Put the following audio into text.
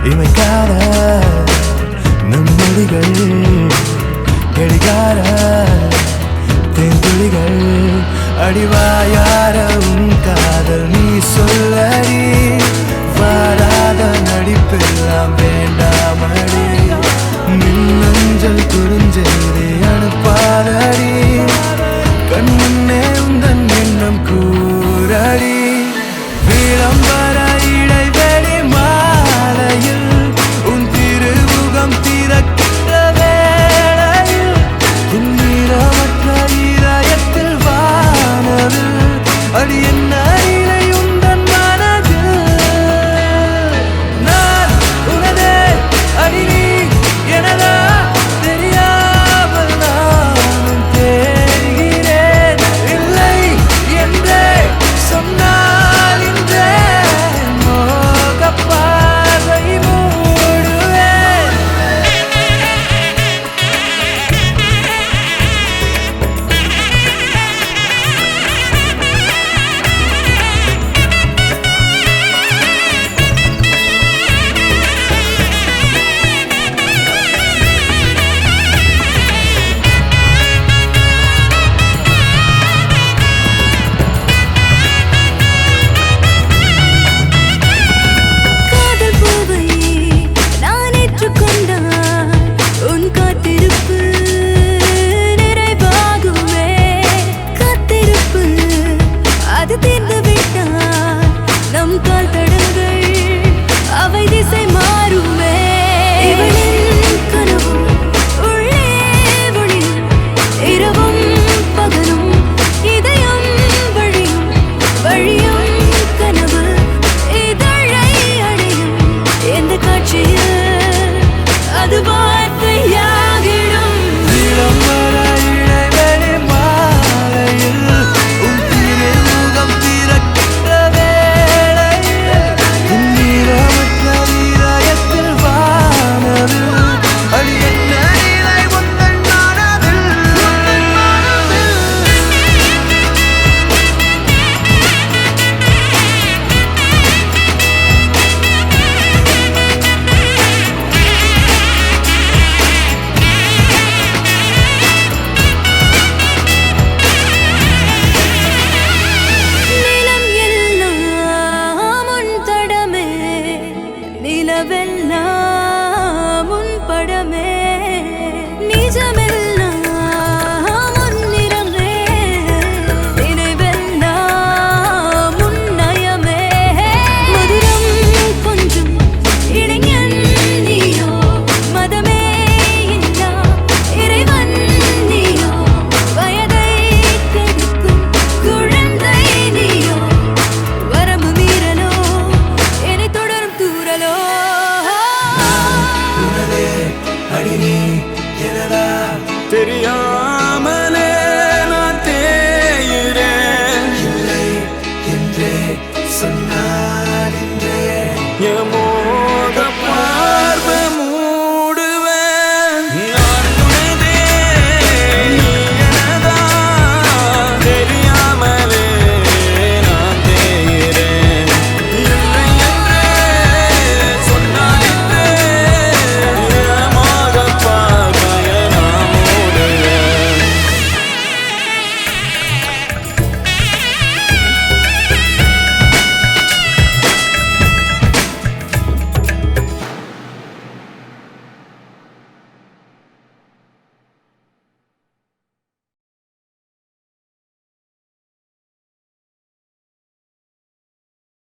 இமைக்காத நம் மொழிகள் கடிகார தேன்துளிகள் அடிவாயார உன் காதல் நீ சொல்லடி வாராத நடிப்பெல்லாம் வேண்டாமடி மின்னஞ்சல் குறுஞ்செய்தி அனுப்பாதடி கண் முன்னே உந்தன் எண்ணம் கூறடி விளம்பர இடைவெளி மாலையில் உன் திருமுகம் திறக்கின்ற வேளையில் துன்னிரமற்ற இதயத்தில் வானவில் அடி என்ன இலை உந்தன் மனதில் நான் உனதே அடி நீ எனதா தெரியாமல் நானும் தேடுகிறேன் இல்லை என்றே சொன்னால் இன்றே மோகப் பார்வை மூடுவேன் காதல் பூவை நான் ஏற்றுக்கொண்டால் உன் காத்திருப்பு நிறைவாகுமே காத்திருப்பு அது தீர்ந்து விட்டால் நம் கால் தடங்கள் அவை திசை மாறுமே இவளின் கனவும் உள்ளே ஒளியும் இரவும் பகலும் இதயம் வழியும் வழியும் கனவு இதழை அடையும் எந்த காட்சியில் அது வார்த்தையாகிடும் விளம்பர இடைவெளி மாலையில் உன் திருமுகம் திறக்கின்ற வேளையில் துன்னிரமற்ற இதயத்தில் வானவில் அடி என்ன இலை உந்தன் மனதில் நிலம் எல்லாம் உன் தடமே நிலவெல்லாம் உன் படமே நிஜமெல்லாம் உன் நிறமே நினைவெல்லாம் உன் நயமே மதுரம் கொஞ்சம் இளைஞன் நீயோ மதமே இல்லா இறைவன் நீயோ வயதை கெடுக்கும் குழந்தை நீயோ வரம்பு மீறலோ என்னை தொடரும் தூரலோ உனதே அடி நீ எனதா தெரியா